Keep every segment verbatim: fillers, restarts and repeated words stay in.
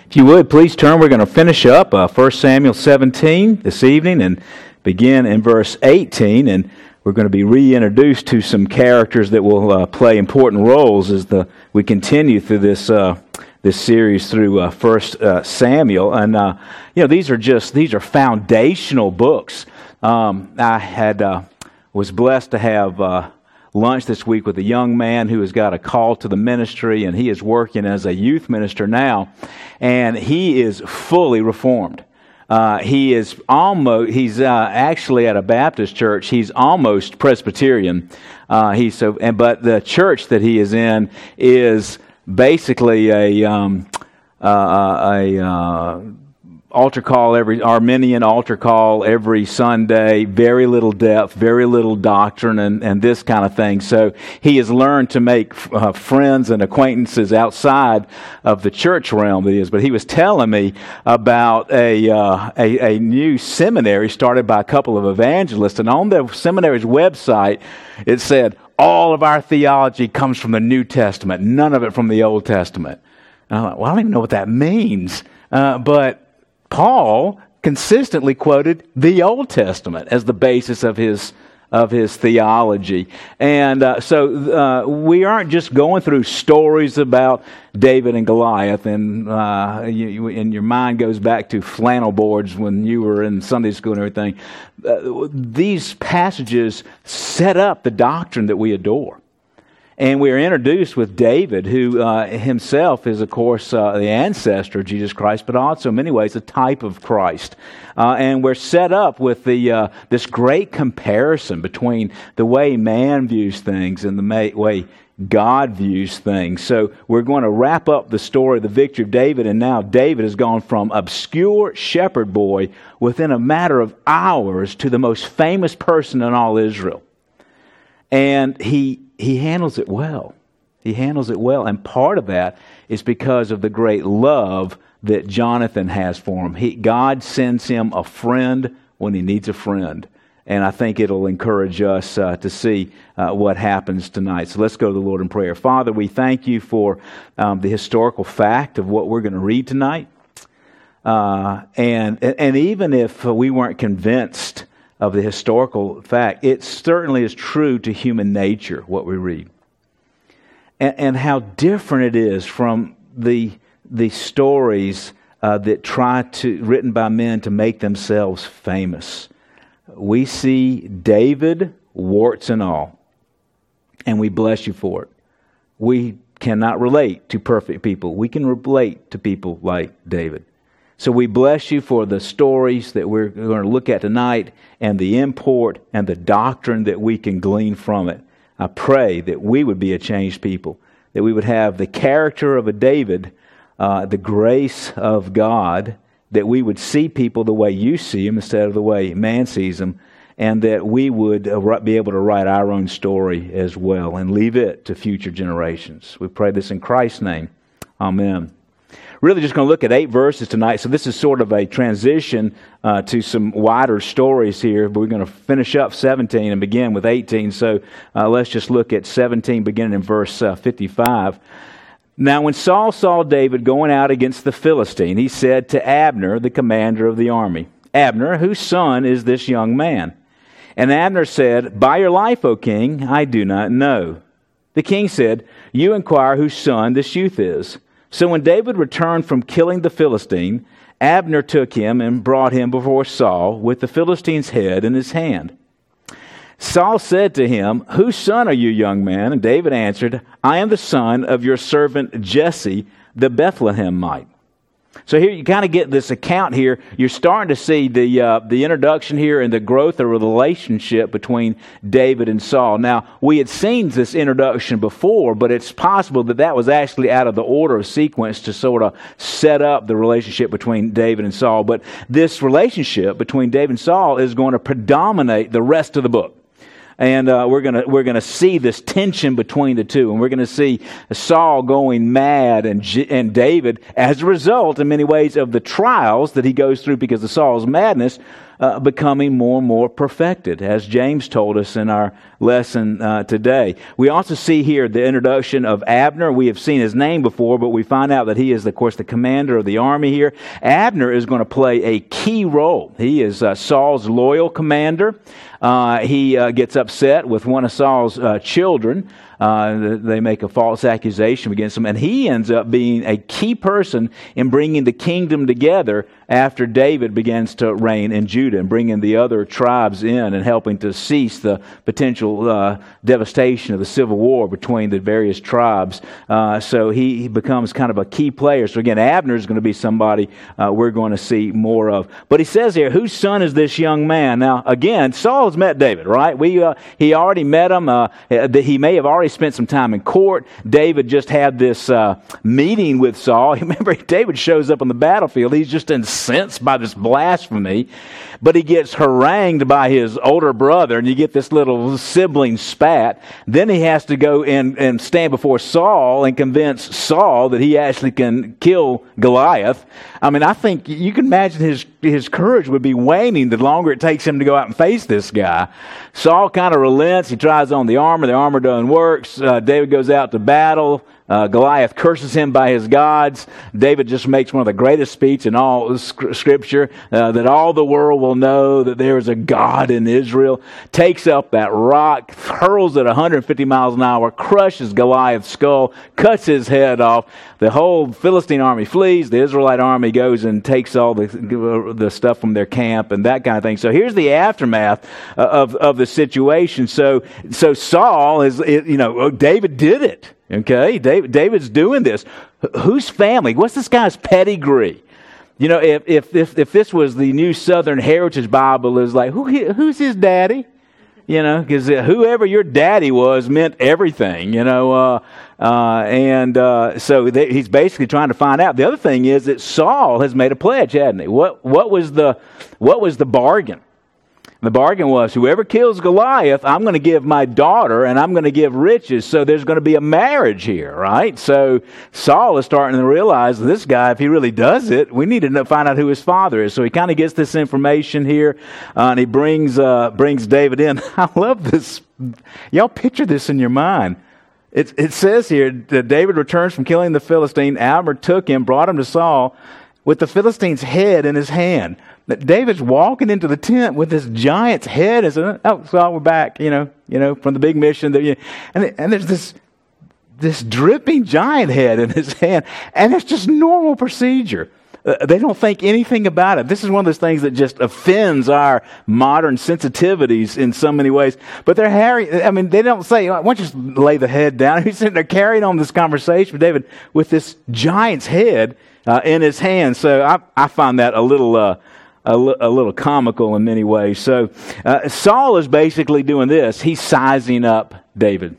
If you would, please turn. We're going to finish up uh, First Samuel seventeen this evening and begin in verse eighteen. And we're going to be reintroduced to some characters that will uh, play important roles as the we continue through this uh, this series through uh, First uh, Samuel. And uh, you know, these are just these are foundational books. Um, I had uh, was blessed to have Uh, lunch this week with a young man who has got a call to the ministry, and he is working as a youth minister now, and he is fully reformed. Uh, he is almost, he's uh, actually at a Baptist church. He's almost Presbyterian. Uh, he's so, and but the church that he is in is basically a um, uh, a uh, altar call every Arminian altar call every Sunday, very little depth, very little doctrine, and, and this kind of thing. So he has learned to make uh, friends and acquaintances outside of the church realm that he is. But he was telling me about a, uh, a a new seminary started by a couple of evangelists, and on the seminary's website it said all of our theology comes from the New Testament, none of it from the Old Testament. And I'm like, well, I don't even know what that means, uh, but Paul consistently quoted the Old Testament as the basis of his of his theology. And uh, so uh, we aren't just going through stories about David and Goliath, and, uh, you, and your mind goes back to flannel boards when you were in Sunday school and everything. Uh, these passages set up the doctrine that we adore. And we are introduced with David, who uh, himself is, of course, uh, the ancestor of Jesus Christ, but also in many ways a type of Christ. Uh, and we're set up with the uh, this great comparison between the way man views things and the may- way God views things. So we're going to wrap up the story of the victory of David, and now David has gone from obscure shepherd boy within a matter of hours to the most famous person in all Israel. And he he handles it well. He handles it well. And part of that is because of the great love that Jonathan has for him. He, God sends him a friend when he needs a friend. And I think it'll encourage us uh, to see uh, what happens tonight. So let's go to the Lord in prayer. Father, we thank you for um, the historical fact of what we're going to read tonight. Uh, and and even if we weren't convinced of the historical fact, it certainly is true to human nature, what we read. And, and how different it is from the the stories uh, that try to, written by men to make themselves famous. We see David, warts and all, and we bless you for it. We cannot relate to perfect people. We can relate to people like David. So we bless you for the stories that we're going to look at tonight and the import and the doctrine that we can glean from it. I pray that we would be a changed people, that we would have the character of a David, uh, the grace of God, that we would see people the way you see them instead of the way man sees them, and that we would uh, be able to write our own story as well and leave it to future generations. We pray this in Christ's name. Amen. Really just going to look at eight verses tonight, so this is sort of a transition uh, to some wider stories here, but we're going to finish up seventeen and begin with eighteen, so uh, let's just look at seventeen beginning in verse uh, fifty-five. Now when Saul saw David going out against the Philistine, he said to Abner, the commander of the army, "Abner, whose son is this young man?" And Abner said, "By your life, O king, I do not know." The king said, "You inquire whose son this youth is." So when David returned from killing the Philistine, Abner took him and brought him before Saul with the Philistine's head in his hand. Saul said to him, "Whose son are you, young man?" And David answered, "I am the son of your servant Jesse, the Bethlehemite." So here you kind of get this account here. You're starting to see the uh, the introduction here and the growth of a relationship between David and Saul. Now, we had seen this introduction before, but it's possible that that was actually out of the order of sequence to sort of set up the relationship between David and Saul. But this relationship between David and Saul is going to predominate the rest of the book. And uh, we're gonna we're gonna see this tension between the two, and we're gonna see Saul going mad, and J- and David, as a result, in many ways, of the trials that he goes through because of Saul's madness, uh, becoming more and more perfected, as James told us in our lesson uh, today. We also see here the introduction of Abner. We have seen his name before, but we find out that he is, of course, the commander of the army here. Abner is going to play a key role. He is uh, Saul's loyal commander. Uh, he uh, gets upset with one of Saul's uh, children. Uh, they make a false accusation against him, and he ends up being a key person in bringing the kingdom together after David begins to reign in Judah and bringing the other tribes in and helping to cease the potential uh, devastation of the civil war between the various tribes. Uh, so he, he becomes kind of a key player. So again, Abner is going to be somebody uh, we're going to see more of. But he says here, whose son is this young man? Now, again, Saul's met David, right? We uh, He already met him. Uh, he may have already spent some time in court. David just had this uh, meeting with Saul. Remember, David shows up on the battlefield. He's just incensed by this blasphemy, but he gets harangued by his older brother, and you get this little sibling spat. Then he has to go and, and stand before Saul and convince Saul that he actually can kill Goliath. I mean, I think you can imagine his his courage would be waning the longer it takes him to go out and face this guy. Saul kind of relents. He tries on the armor. The armor doesn't work. Uh, David goes out to battle. Uh, Goliath curses him by his gods. David just makes one of the greatest speeches in all Scripture, uh, that all the world will know that there is a God in Israel. Takes up that rock, hurls it one hundred fifty miles an hour, crushes Goliath's skull, cuts his head off. The whole Philistine army flees. The Israelite army goes and takes all the the stuff from their camp and that kind of thing. So here's the aftermath of of the situation. So so Saul is, you know, David did it. Okay, David, David's doing this. Whose family? What's this guy's pedigree? You know, if if if, if this was the New Southern Heritage Bible, is like, who who's his daddy? You know, because whoever your daddy was meant everything. You know, uh, uh, and uh, so they, he's basically trying to find out. The other thing is that Saul has made a pledge, hadn't he? What what was the what was the bargain? The bargain was, whoever kills Goliath, I'm going to give my daughter, and I'm going to give riches. So there's going to be a marriage here, right? So Saul is starting to realize this guy, if he really does it, we need to know, find out who his father is. So he kind of gets this information here, uh, and he brings uh, brings David in. I love this. Y'all picture this in your mind. It, it says here that David returns from killing the Philistine. Abner took him, brought him to Saul with the Philistine's head in his hand. David's walking into the tent with this giant's head. As a, oh, Saul, we're back. You know, you know, from the big mission. That, you know, and and there's this this dripping giant head in his hand, and it's just normal procedure. Uh, they don't think anything about it. This is one of those things that just offends our modern sensitivities in so many ways. But they're Harry. I mean, they don't say, "Why don't you just lay the head down?" He's sitting there carrying on this conversation with David with this giant's head uh, in his hand. So I I find that a little. Uh, A, li- a little comical in many ways. So uh, Saul is basically doing this. He's sizing up David.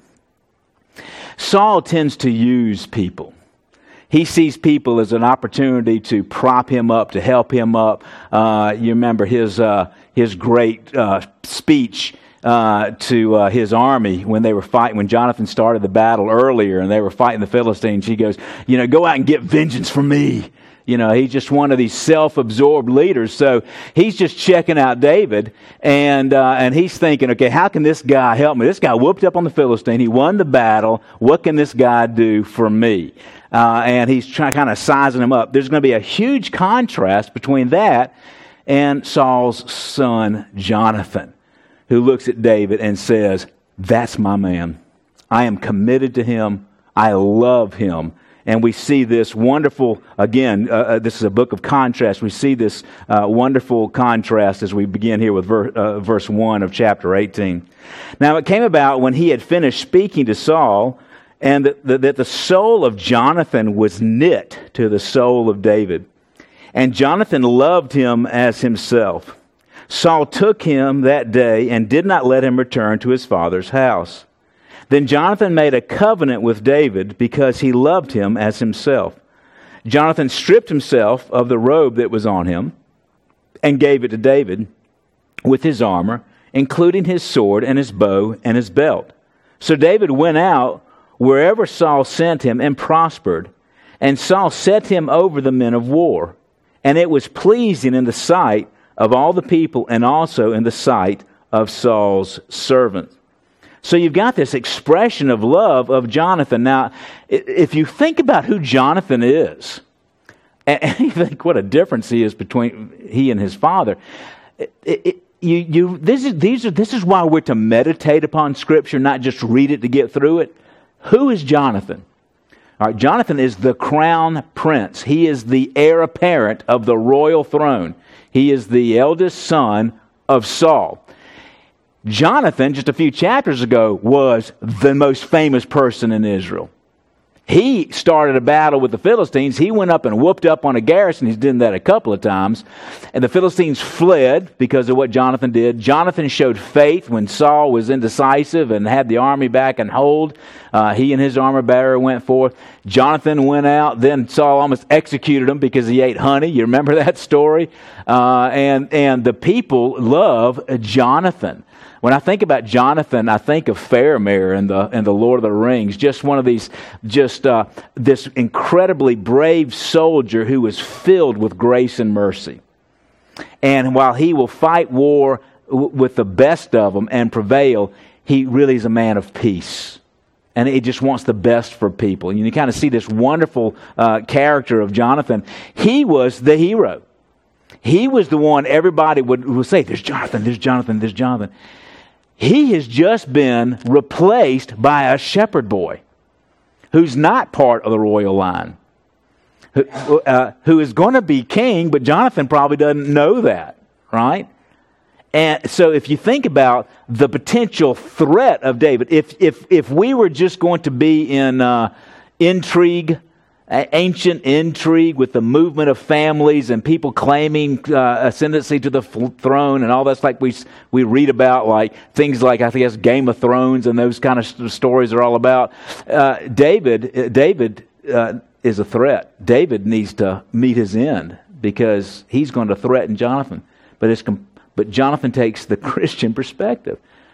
Saul tends to use people. He sees people as an opportunity to prop him up, to help him up. Uh, you remember his uh, his great uh, speech uh, to uh, his army when they were fighting, when Jonathan started the battle earlier and they were fighting the Philistines. He goes, you know, go out and get vengeance for me. You know, he's just one of these self-absorbed leaders. So he's just checking out David, and uh, and he's thinking, okay, how can this guy help me? This guy whooped up on the Philistine. He won the battle. What can this guy do for me? Uh, and he's trying, kind of sizing him up. There's going to be a huge contrast between that and Saul's son, Jonathan, who looks at David and says, that's my man. I am committed to him. I love him. And we see this wonderful, again, uh, uh, this is a book of contrast. We see this uh, wonderful contrast as we begin here with ver- uh, verse one of chapter eighteen. Now it came about when he had finished speaking to Saul, and that the, that the soul of Jonathan was knit to the soul of David. And Jonathan loved him as himself. Saul took him that day and did not let him return to his father's house. Then Jonathan made a covenant with David because he loved him as himself. Jonathan stripped himself of the robe that was on him and gave it to David with his armor, including his sword and his bow and his belt. So David went out wherever Saul sent him and prospered. And Saul set him over the men of war. And it was pleasing in the sight of all the people and also in the sight of Saul's servants. So you've got this expression of love of Jonathan. Now, if you think about who Jonathan is, and you think what a difference he is between he and his father, it, it, you, you, this is, these are, this is why we're to meditate upon Scripture, not just read it to get through it. Who is Jonathan? All right, Jonathan is the crown prince. He is the heir apparent of the royal throne. He is the eldest son of Saul. Jonathan, just a few chapters ago, was the most famous person in Israel. He started a battle with the Philistines. He went up and whooped up on a garrison. He's done that a couple of times. And the Philistines fled because of what Jonathan did. Jonathan showed faith when Saul was indecisive and had the army back and hold. Uh, he and his armor bearer went forth. Jonathan went out. Then Saul almost executed him because he ate honey. You remember that story? Uh, and, and the people love Jonathan. When I think about Jonathan, I think of Faramir in the in the Lord of the Rings. Just one of these, just uh, this incredibly brave soldier who is filled with grace and mercy. And while he will fight war w- with the best of them and prevail, he really is a man of peace. And he just wants the best for people. And you kind of see this wonderful uh, character of Jonathan. He was the hero. He was the one everybody would, would say, there's Jonathan, there's Jonathan, there's Jonathan. He has just been replaced by a shepherd boy who's not part of the royal line, who, uh, who is going to be king, but Jonathan probably doesn't know that, right? And so if you think about the potential threat of David, if if if we were just going to be in uh, intrigue, ancient intrigue with the movement of families and people claiming uh, ascendancy to the f- throne and all that's like we we read about, like things like I think it's Game of Thrones and those kind of st- stories are all about. Uh, David uh, David uh, is a threat. David needs to meet his end because he's going to threaten Jonathan. But it's com- but Jonathan takes the Christian perspective.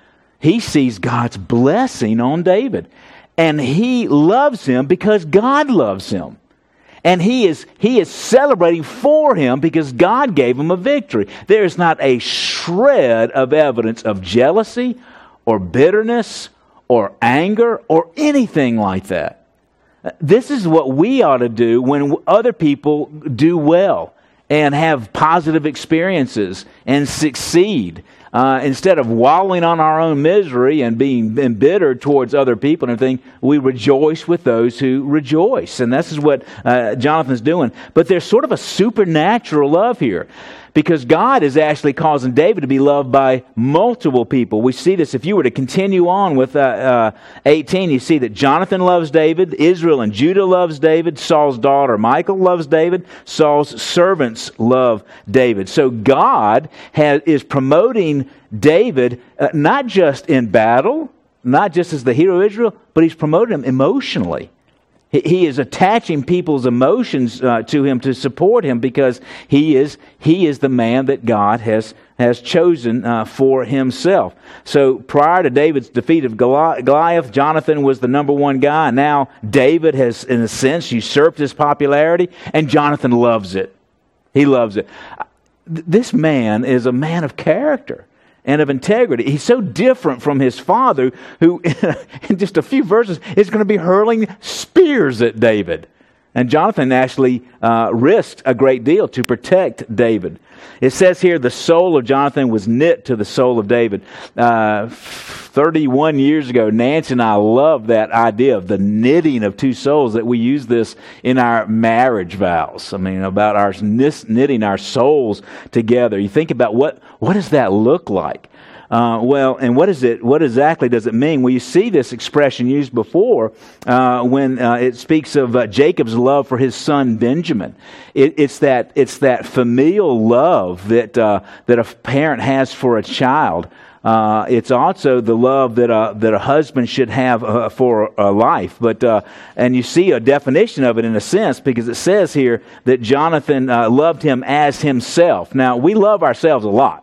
He sees God's blessing on David. And he loves him because God loves him. And he is he is celebrating for him because God gave him a victory. There is not a shred of evidence of jealousy or bitterness or anger or anything like that. This is what we ought to do when other people do well and have positive experiences and succeed. Uh, instead of wallowing on our own misery and being embittered towards other people and everything, we rejoice with those who rejoice. And this is what uh, Jonathan's doing. But there's sort of a supernatural love here because God is actually causing David to be loved by multiple people. We see this if you were to continue on with uh, uh, eighteen, you see that Jonathan loves David, Israel and Judah loves David, Saul's daughter Michal loves David, Saul's servants love David. So God has, is promoting David uh, not just in battle, not just as the hero of Israel, but he's promoting him emotionally. He, he is attaching people's emotions uh, to him to support him because he is he is the man that God has has chosen uh, for himself. So prior to David's defeat of Goliath, Jonathan was the number one guy. Now David has, in a sense, usurped his popularity, and Jonathan loves it. He loves it. This man is a man of character and of integrity. He's so different from his father, who in just a few verses is going to be hurling spears at David. And Jonathan actually uh, risked a great deal to protect David. It says here the soul of Jonathan was knit to the soul of David. Uh, thirty-one years ago, Nancy and I loved that idea of the knitting of two souls, that we use this in our marriage vows. I mean, about our knitting our souls together. You think about what, what does that look like? Uh, well, and what is it? What exactly does it mean? Well, you see this expression used before uh, when uh, it speaks of uh, Jacob's love for his son Benjamin. It, it's that it's that familial love that uh, that a parent has for a child. Uh, it's also the love that a, that a husband should have uh, for a life. But uh, and you see a definition of it in a sense, because it says here that Jonathan uh, loved him as himself. Now, we love ourselves a lot.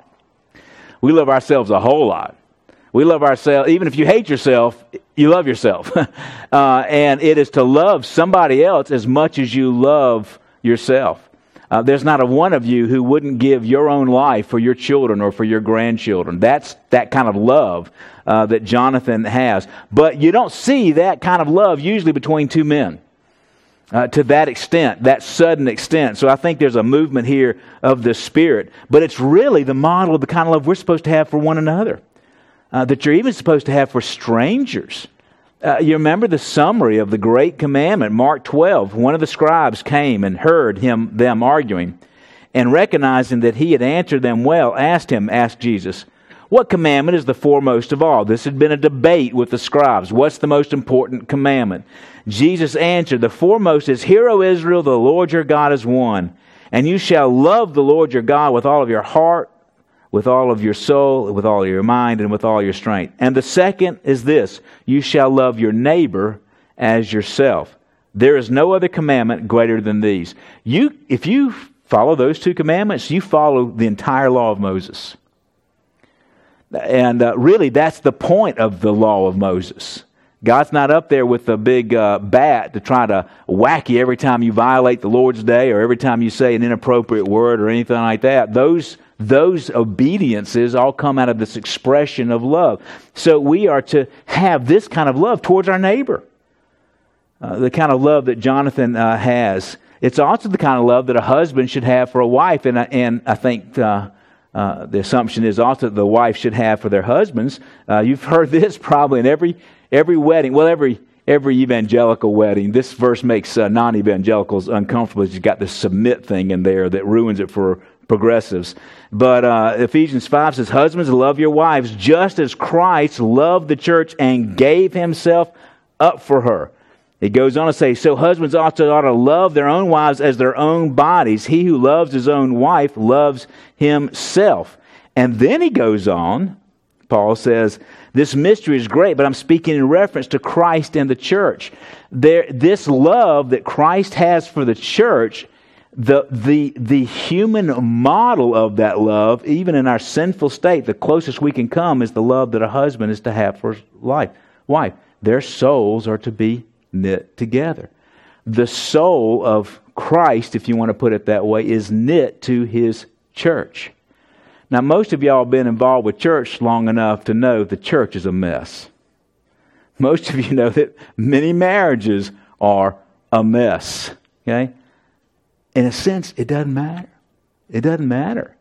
We love ourselves a whole lot. We love ourselves, even if you hate yourself, you love yourself. uh, and it is to love somebody else as much as you love yourself. Uh, there's not a one of you who wouldn't give your own life for your children or for your grandchildren. That's that kind of love uh, that Jonathan has. But you don't see that kind of love usually between two men uh, to that extent, that sudden extent. So I think there's a movement here of the Spirit. But it's really the model of the kind of love we're supposed to have for one another, uh, that you're even supposed to have for strangers. Uh, you remember the summary of the great commandment, Mark twelve. One of the scribes came and heard him them arguing, and recognizing that he had answered them well, asked him, asked Jesus, what commandment is the foremost of all? This had been a debate with the scribes. What's the most important commandment? Jesus answered, the foremost is, Hear, O Israel, the Lord your God is one, and you shall love the Lord your God with all of your heart, with all of your soul, with all of your mind, and with all your strength. And the second is this, you shall love your neighbor as yourself. There is no other commandment greater than these. You, if you follow those two commandments, you follow the entire law of Moses. And uh, really, that's the point of the law of Moses. God's not up there with a big uh, bat to try to whack you every time you violate the Lord's day or every time you say an inappropriate word or anything like that. Those Those obediences all come out of this expression of love. So we are to have this kind of love towards our neighbor. Uh, the kind of love that Jonathan uh, has. It's also the kind of love that a husband should have for a wife. And, and I think uh, uh, the assumption is also that the wife should have for their husbands. Uh, you've heard this probably in every every wedding. Well, every every evangelical wedding. This verse makes uh, non-evangelicals uncomfortable. You've got this submit thing in there that ruins it for progressives. But uh, Ephesians five says, husbands, love your wives just as Christ loved the church and gave himself up for her. It goes on to say, so husbands also ought to love their own wives as their own bodies. He who loves his own wife loves himself. And then he goes on, Paul says, this mystery is great, but I'm speaking in reference to Christ and the church. There, this love that Christ has for the church, The, the the human model of that love, even in our sinful state, the closest we can come is the love that a husband is to have for his life, wife. Their souls are to be knit together. The soul of Christ, if you want to put it that way, is knit to his church. Now, most of y'all have been involved with church long enough to know the church is a mess. Most of you know that many marriages are a mess. Okay? In a sense, it doesn't matter. It doesn't matter.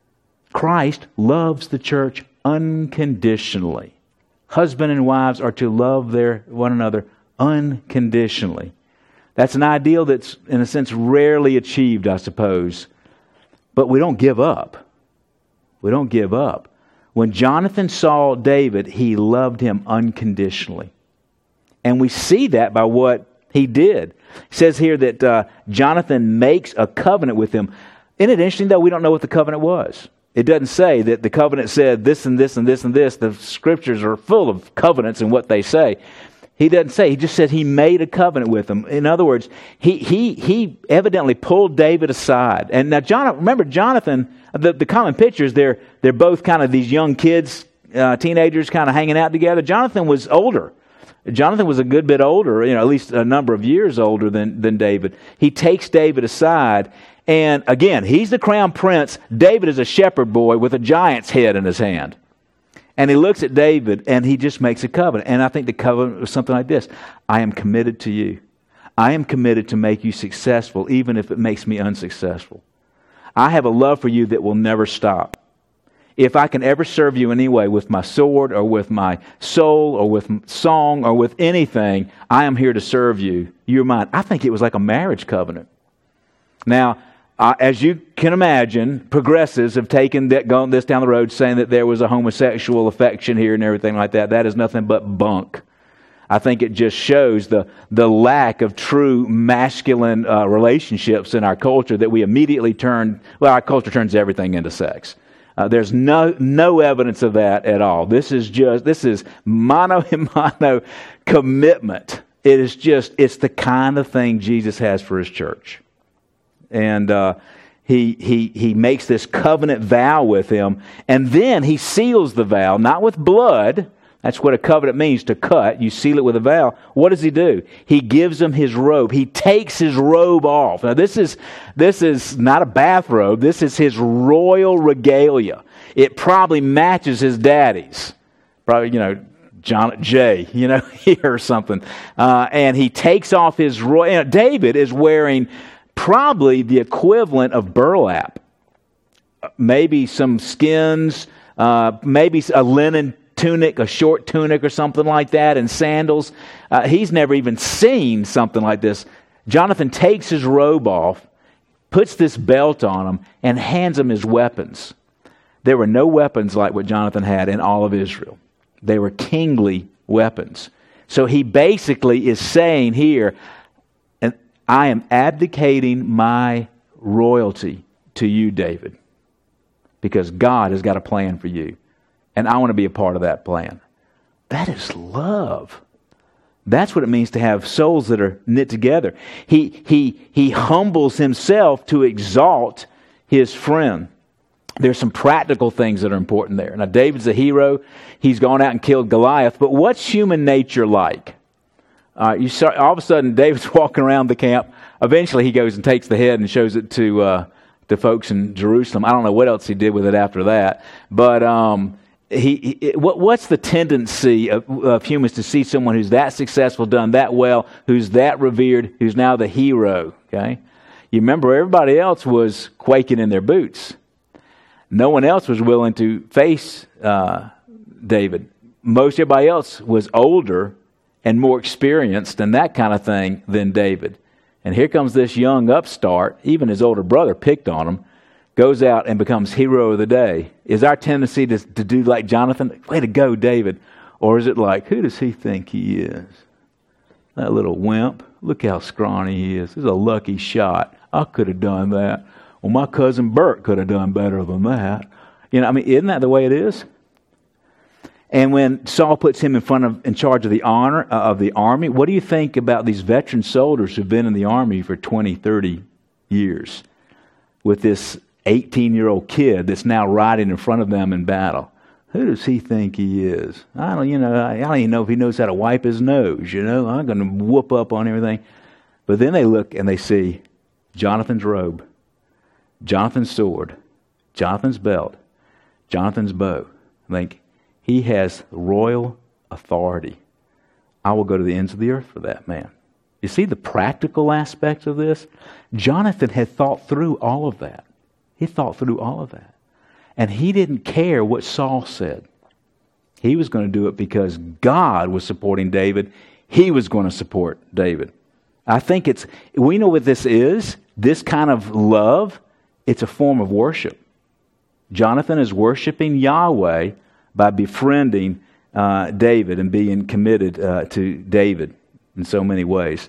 Christ loves the church unconditionally. Husband and wives are to love their one another unconditionally. That's an ideal that's, in a sense, rarely achieved, I suppose. But we don't give up. We don't give up. When Jonathan saw David, he loved him unconditionally. And we see that by what he did. It says here that uh, Jonathan makes a covenant with him. Isn't it interesting, though, we don't know what the covenant was? It doesn't say that the covenant said this and this and this and this. The scriptures are full of covenants and what they say. He doesn't say. He just said he made a covenant with him. In other words, he he he evidently pulled David aside. And now, Jonathan, remember, Jonathan, the, the common picture is they're, they're both kind of these young kids, uh, teenagers kind of hanging out together. Jonathan was older. Jonathan was a good bit older, you know, at least a number of years older than, than David. He takes David aside, and again, he's the crown prince. David is a shepherd boy with a giant's head in his hand. And he looks at David, and he just makes a covenant. And I think the covenant was something like this. I am committed to you. I am committed to make you successful, even if it makes me unsuccessful. I have a love for you that will never stop. If I can ever serve you in any way with my sword or with my soul or with song or with anything, I am here to serve you. You're mine. I think it was like a marriage covenant. Now, uh, as you can imagine, progressives have taken that, gone this down the road saying that there was a homosexual affection here and everything like that. That is nothing but bunk. I think it just shows the, the lack of true masculine uh, relationships in our culture that we immediately turn, well, our culture turns everything into sex. Uh, there's no no evidence of that at all. This is just, this is mano a mano commitment. It is just, it's the kind of thing Jesus has for His church. And uh, he, he, he makes this covenant vow with him, and then he seals the vow, not with blood, That's what a covenant means, to cut. You seal it with a vow. What does he do? He gives him his robe. He takes his robe off. Now this is this is not a bathrobe. This is his royal regalia. It probably matches his daddy's. Probably, you know, John Jay, you know, here or something. Uh, and he takes off his royal... David is wearing probably the equivalent of burlap. Maybe some skins, uh, maybe a linen tunic, a short tunic or something like that, and sandals. Uh, he's never even seen something like this. Jonathan takes his robe off, puts this belt on him, and hands him his weapons. There were no weapons like what Jonathan had in all of Israel. They were kingly weapons. So he basically is saying here, I am abdicating my royalty to you, David, because God has got a plan for you. And I want to be a part of that plan. That is love. That's what it means to have souls that are knit together. He, he, he humbles himself to exalt his friend. There's some practical things that are important there. Now, David's a hero. He's gone out and killed Goliath. But what's human nature like? Uh, you start, all of a sudden, David's walking around the camp. Eventually, he goes and takes the head and shows it to uh, to folks in Jerusalem. I don't know what else he did with it after that. But um, he, he what, what's the tendency of, of humans to see someone who's that successful, done that well, who's that revered, who's now the hero? Okay, you remember everybody else was quaking in their boots. No one else was willing to face uh, David. Most everybody else was older and more experienced and that kind of thing than David. And here comes this young upstart, even his older brother picked on him, goes out and becomes hero of the day. Is our tendency to, to do like Jonathan? Way to go, David. Or is it like, who does he think he is? That little wimp. Look how scrawny he is. This is a lucky shot. I could have done that. Well, my cousin Bert could have done better than that. You know, I mean, isn't that the way it is? And when Saul puts him in front of, in charge of the honor uh, of the army, what do you think about these veteran soldiers who've been in the army for twenty, thirty years with this eighteen-year-old kid that's now riding in front of them in battle? Who does he think he is? I don't, you know, I don't even know if he knows how to wipe his nose. You know, I'm going to whoop up on everything. But then they look and they see Jonathan's robe, Jonathan's sword, Jonathan's belt, Jonathan's bow. I think he has royal authority. I will go to the ends of the earth for that man. You see the practical aspects of this? Jonathan had thought through all of that. He thought through all of that. And he didn't care what Saul said. He was going to do it because God was supporting David. He was going to support David. I think it's, we know what this is. This kind of love, it's a form of worship. Jonathan is worshiping Yahweh by befriending uh, David and being committed uh, to David in so many ways.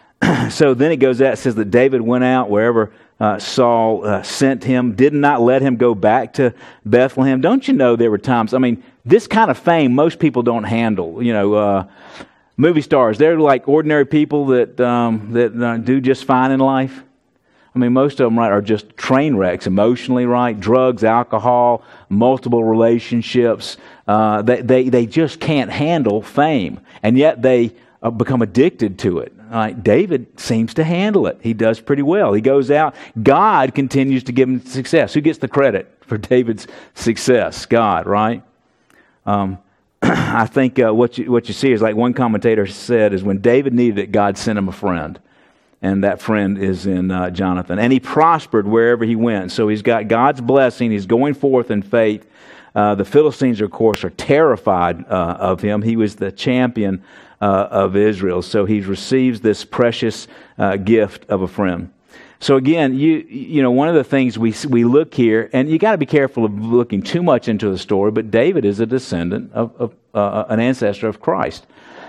So then it goes out, it says that David went out wherever uh, Saul uh, sent him, did not let him go back to Bethlehem. Don't you know there were times, I mean, this kind of fame most people don't handle. You know, uh, movie stars, they're like ordinary people that, um, that uh, do just fine in life. I mean, most of them, right, are just train wrecks emotionally, right? Drugs, alcohol, multiple relationships. Uh, they, they, they just can't handle fame. And yet they uh, become addicted to it. Right? David seems to handle it. He does pretty well. He goes out. God continues to give him success. Who gets the credit for David's success? God, right? Um, I think uh, what you, what you see is, like one commentator said, is when David needed it, God sent him a friend. And that friend is in uh, Jonathan. And he prospered wherever he went. So he's got God's blessing. He's going forth in faith. Uh, the Philistines, of course, are terrified uh, of him. He was the champion uh, of Israel. So he receives this precious uh, gift of a friend. So again, you you know, one of the things we we look here, and you got to be careful of looking too much into the story, but David is a descendant of, of uh, an ancestor of Christ.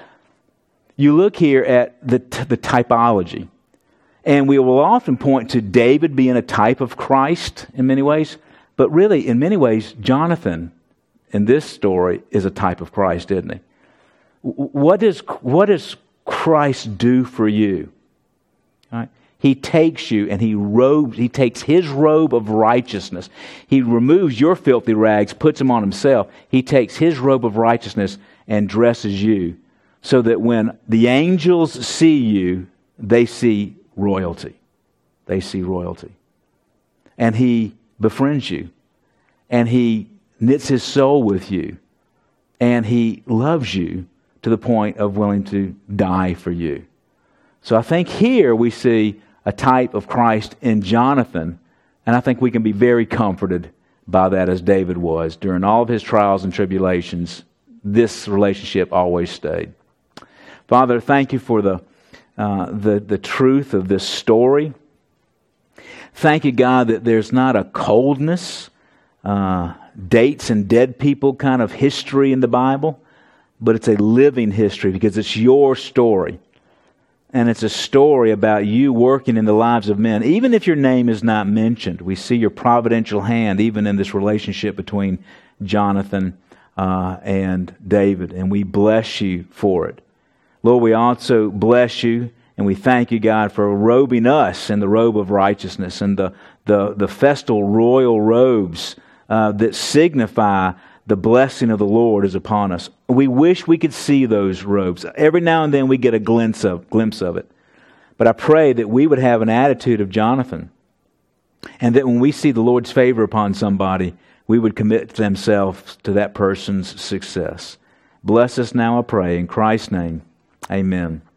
You look here at the the typology. And we will often point to David being a type of Christ in many ways. But really, in many ways, Jonathan in this story is a type of Christ, isn't he? What does, what does Christ do for you? Right? He takes you and he robes, he takes his robe of righteousness. He removes your filthy rags, puts them on himself. He takes his robe of righteousness and dresses you so that when the angels see you, they see royalty. They see royalty. And He befriends you. And He knits His soul with you. And He loves you to the point of willing to die for you. So I think here we see a type of Christ in Jonathan, and I think we can be very comforted by that as David was. During all of his trials and tribulations, this relationship always stayed. Father, thank you for the, uh, the, the truth of this story. Thank you, God, that there's not a coldness, uh, dates and dead people kind of history in the Bible, but it's a living history because it's your story. And it's a story about you working in the lives of men. Even if your name is not mentioned, we see your providential hand even in this relationship between Jonathan uh, and David. And we bless you for it. Lord, we also bless you and we thank you, God, for robing us in the robe of righteousness and the, the, the festal royal robes uh, that signify the blessing of the Lord is upon us. We wish we could see those robes. Every now and then we get a glimpse of, glimpse of it. But I pray that we would have an attitude of Jonathan, and that when we see the Lord's favor upon somebody, we would commit themselves to that person's success. Bless us now, I pray, in Christ's name. Amen.